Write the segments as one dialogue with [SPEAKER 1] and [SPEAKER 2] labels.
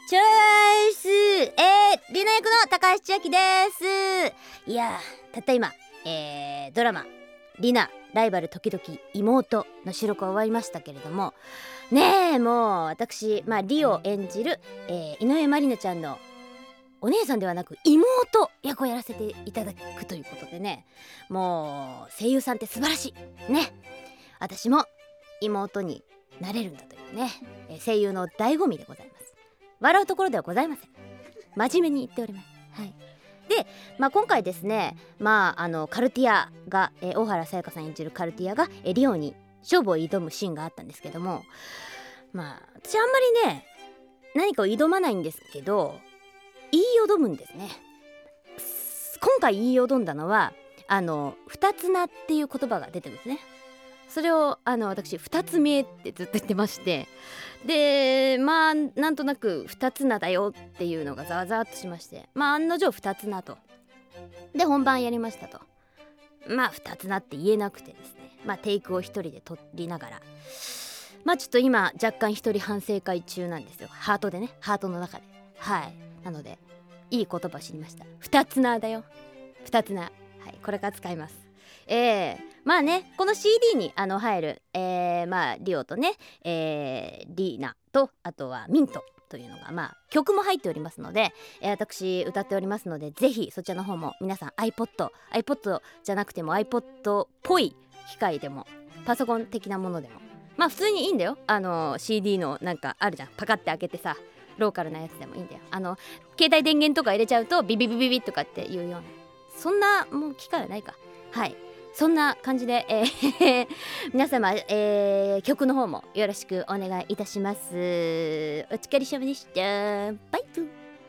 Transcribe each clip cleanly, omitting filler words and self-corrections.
[SPEAKER 1] チョイスリナ役の高橋千明です。いやたった今、ドラマリナライバル時々妹の収録は終わりましたけれどもねえ、もう私、リオを演じる、井上まりなちゃんのお姉さんではなく妹役をやらせていただくということでね、もう声優さんって素晴らしいね。私も妹になれるんだというね、声優の醍醐味でございます。笑うところではございません。真面目に言っております。はい。で、今回ですね、カルティアが、大原さやかさん演じるカルティアが、リオに勝負を挑むシーンがあったんですけども、私あんまりね何かを挑まないんですけど言いよどむんですね。今回言いよどんだのは二つ名っていう言葉が出てくるんですね。それを私二つ目ってずっと言ってまして、でなんとなく二つ名だよっていうのがざわざわっとしまして、案の定二つ名とで本番やりましたと。二つ名って言えなくてですね、テイクを一人で撮りながらちょっと今若干一人反省会中なんですよ。ハートでね、ハートの中で。はい。なのでいい言葉知りました。二つ名だよ、二つ名。はい、これから使います。この CD に入る、リオとね、リーナとあとはミントというのが曲も入っておりますので、私歌っておりますので、ぜひそちらの方も皆さん iPod じゃなくても iPod っぽい機械でもパソコン的なものでも普通にいいんだよ。CD のなんかあるじゃん、パカって開けてさ、ローカルなやつでもいいんだよ。携帯電源とか入れちゃうとビビビビビとかっていうような、そんなもう機械はないか。はい、そんな感じで、皆様、曲の方もよろしくお願いいたします。お疲れ様でした。バイブ。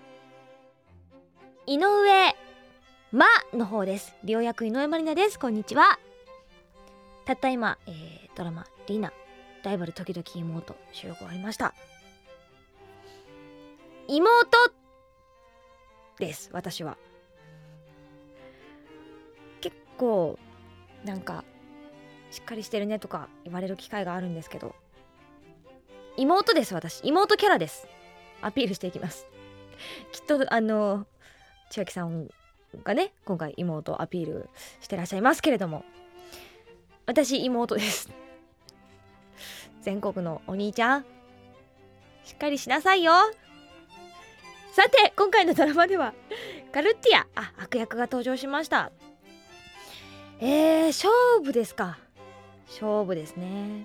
[SPEAKER 2] 井上の方です。リオ役井上まりなです。こんにちは。たった今、ドラマリナライバル時々妹収録終わりました。妹です。私は結構なんかしっかりしてるねとか言われる機会があるんですけど、妹です。私妹キャラです。アピールしていきます。きっと千秋さんがね今回妹をアピールしてらっしゃいますけれども、私妹です。全国のお兄ちゃんしっかりしなさいよ。さて今回のドラマではカルティア悪役が登場しました。勝負ですか。勝負ですね。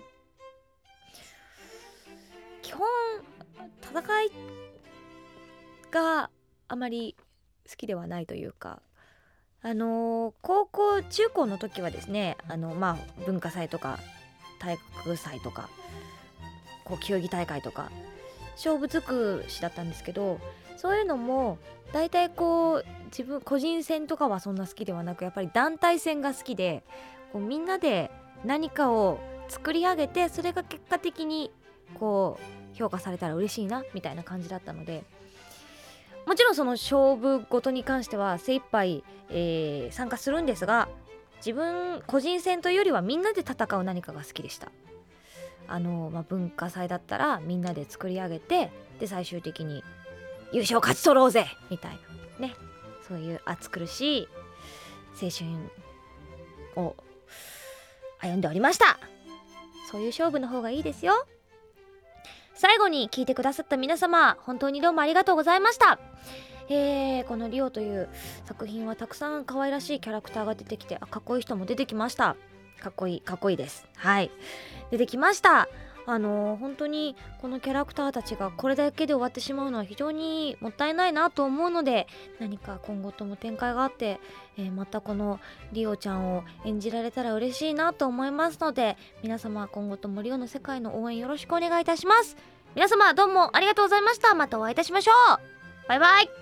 [SPEAKER 2] 基本戦いがあまり好きではないというか、高校中高の時はですね、文化祭とか体育祭とか球技大会とか勝負尽くしだったんですけど、そういうのもだいたい自分個人戦とかはそんな好きではなく、やっぱり団体戦が好きで、みんなで何かを作り上げてそれが結果的に評価されたら嬉しいなみたいな感じだったので、もちろんその勝負ごとに関しては精一杯、参加するんですが、自分個人戦というよりはみんなで戦う何かが好きでした。文化祭だったらみんなで作り上げて、で最終的に優勝勝ち取ろうぜみたいなね、そういう暑苦しい青春を歩んでおりました。そういう勝負の方がいいですよ。最後に聞いてくださった皆様、本当にどうもありがとうございました。このリオという作品はたくさん可愛らしいキャラクターが出てきて、かっこいい人も出てきました。かっこいいです。はい、出てきました。本当にこのキャラクターたちがこれだけで終わってしまうのは非常にもったいないなと思うので、何か今後とも展開があって、またこのリオちゃんを演じられたら嬉しいなと思いますので、皆様今後ともリオの世界の応援よろしくお願いいたします。皆様どうもありがとうございました。またお会いいたしましょう。バイバイ。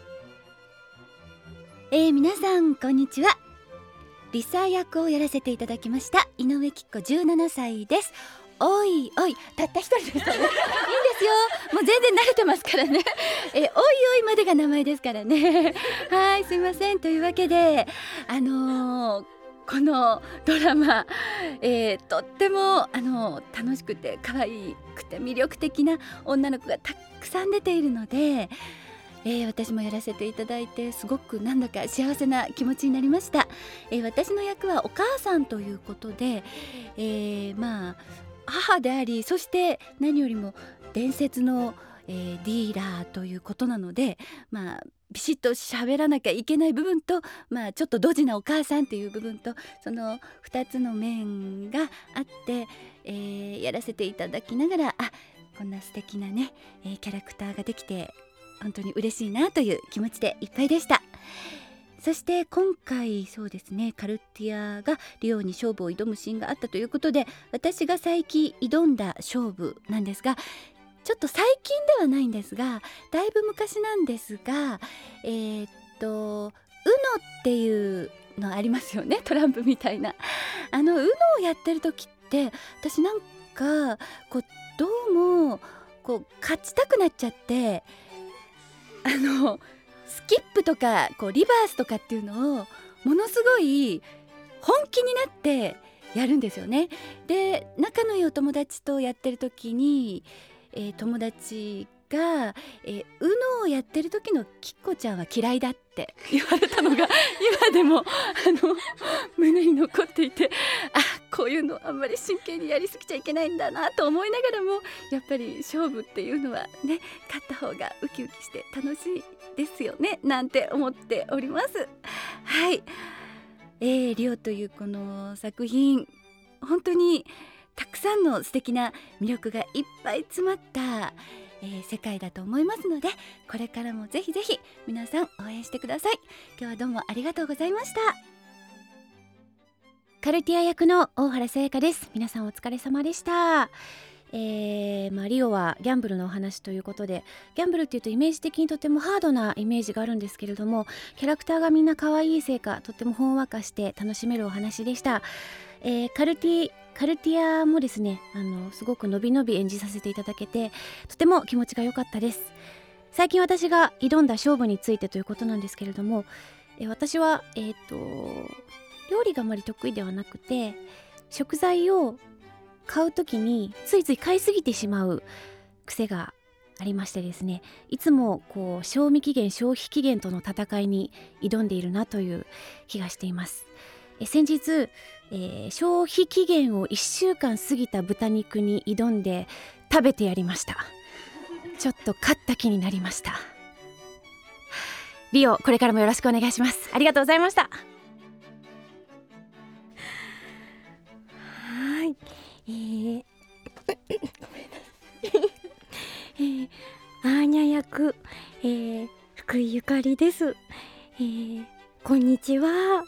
[SPEAKER 1] 皆さんこんにちは。リサ役をやらせていただきました井上貴子17歳です。おいおい、たった一人ですからねいいんですよ、もう全然慣れてますからねおいおいまでが名前ですからねはい、すいません。というわけで
[SPEAKER 3] このドラマ、とっても楽しくて可愛くて魅力的な女の子がたくさん出ているので、私もやらせていただいてすごくなんだか幸せな気持ちになりました。私の役はお母さんということで、母であり、そして何よりも伝説の、ディーラーということなので、ビシッと喋らなきゃいけない部分と、ちょっとドジなお母さんっていう部分と、その2つの面があって、やらせていただきながら、こんな素敵なね、キャラクターができて本当に嬉しいなという気持ちでいっぱいでした。そして今回そうですね、カルティアがリオに勝負を挑むシーンがあったということで、私が最近挑んだ勝負なんですが、ちょっと最近ではないんですが、だいぶ昔なんですが、UNO っていうのありますよね、トランプみたいな。UNO をやってる時って私なんかこうどうもこう勝ちたくなっちゃって、スキップとかこうリバースとかっていうのをものすごい本気になってやるんですよね。で、仲のいいお友達とやってる時に、友達が、UNO をやってる時のきっこちゃんは嫌いだって言われたのが今でも胸に残っていて、こういうのあんまり真剣にやりすぎちゃいけないんだなと思いながらも、やっぱり勝負っていうのはね、勝った方がウキウキして楽しいですよねなんて思っております。はい、リオというこの作品、本当にたくさんの素敵な魅力がいっぱい詰まった、世界だと思いますので、これからもぜひぜひ皆さん応援してください。今日はどうもありがとうございました。
[SPEAKER 1] カルティア役の大原さやかです。皆さんお疲れ様でした。リオはギャンブルのお話ということで、ギャンブルっていうとイメージ的にとてもハードなイメージがあるんですけれども、キャラクターがみんな可愛いせいか、とってもほんわかして楽しめるお話でした。カルティアもですね、すごくのびのび演じさせていただけて、とても気持ちが良かったです。最近私が挑んだ勝負についてということなんですけれども、私は料理があまり得意ではなくて、食材を買うときについつい買いすぎてしまう癖がありましてですね、いつもこう賞味期限消費期限との戦いに挑んでいるなという気がしています。先日、消費期限を1週間過ぎた豚肉に挑んで食べてやりました。ちょっと勝った気になりました。リオ、これからもよろしくお願いします。ありがとうございました。
[SPEAKER 2] はい、アーニャ役、福井ゆかりです。こんにちは。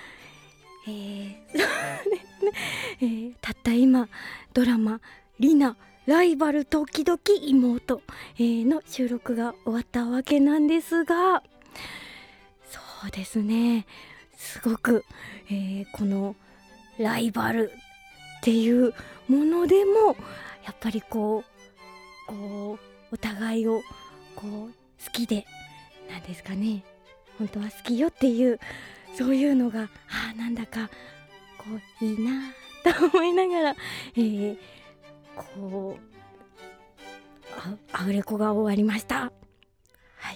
[SPEAKER 2] たった今ドラマリナライバル時々妹、の収録が終わったわけなんですが、そうですね、すごく、このライバルっていうものでもやっぱりこうお互いをこう好きで、なんですかね、本当は好きよっていうそういうのがなんだかこういいなと思いながら、こうアフレコが終わりました。はいはい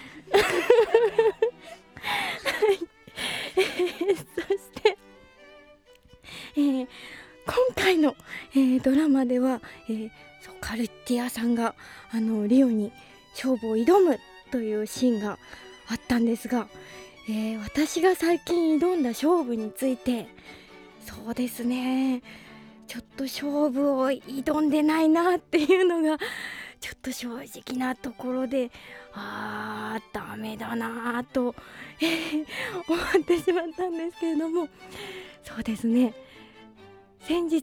[SPEAKER 2] そして、今回の、ドラマでは、カルティアさんがリオに勝負を挑むというシーンがあったんですが、私が最近挑んだ勝負について、そうですね、ちょっと勝負を挑んでないなっていうのがちょっと正直なところで、ダメだなと、思ってしまったんですけれども、そうですね、先日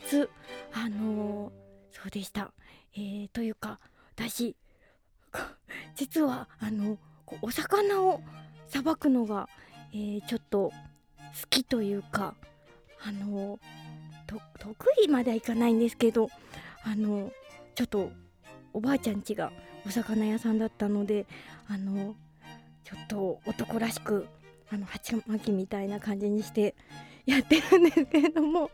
[SPEAKER 2] そうでした、というか私実はお魚をさばくのが、ちょっと好きというか、得意まではいかないんですけど、ちょっとおばあちゃん家がお魚屋さんだったので、ちょっと男らしく鉢巻きみたいな感じにしてやってるんですけれども、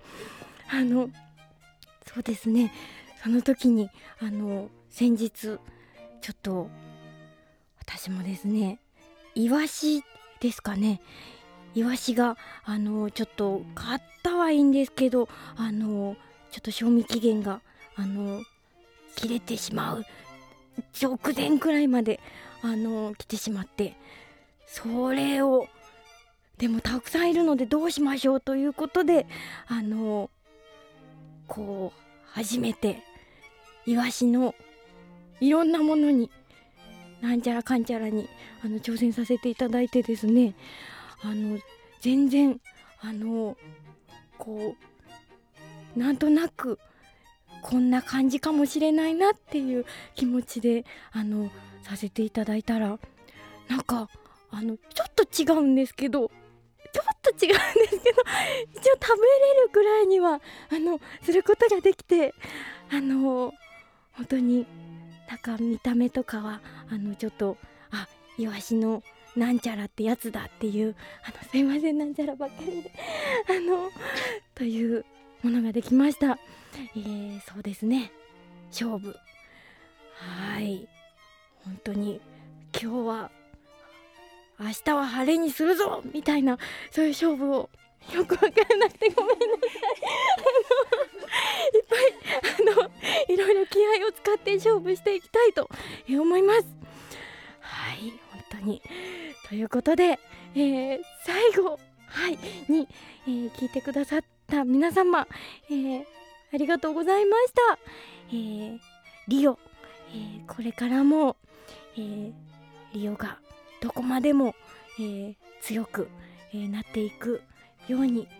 [SPEAKER 2] そうですね、その時に先日ちょっと私もですね、イワシですかね、イワシがちょっと買ったはいいんですけど、ちょっと賞味期限が切れてしまう直前くらいまで来てしまって、それをでもたくさんいるのでどうしましょうということでこう初めてイワシのいろんなものになんちゃらかんちゃらに挑戦させていただいてですね、全然こうなんとなくこんな感じかもしれないなっていう気持ちでさせていただいたら、なんかちょっと違うんですけど一応食べれるくらいにはすることができて、本当になんか見た目とかはちょっとイワシのなんちゃらってやつだっていうすいませんなんちゃらばっかりでというものができました。そうですね、勝負、はい本当に今日は明日は晴れにするぞみたいな、そういう勝負をよくわからなくてごめんなさいいっぱいいろいろ気合を使って勝負していきたいと思います。はい本当にということで、最後に、聞いてくださった皆様、ありがとうございました。リオ、これからも、リオがどこまでも、強く、なっていくように、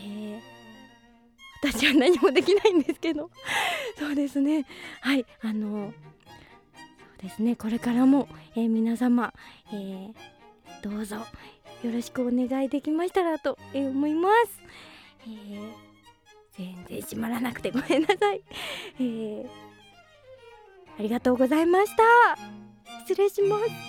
[SPEAKER 2] 私は何もできないんですけどそうですね、はいそうですね、これからも、皆様、どうぞよろしくお願いできましたらと、思います。全然閉まらなくてごめんなさい。ありがとうございました。失礼します。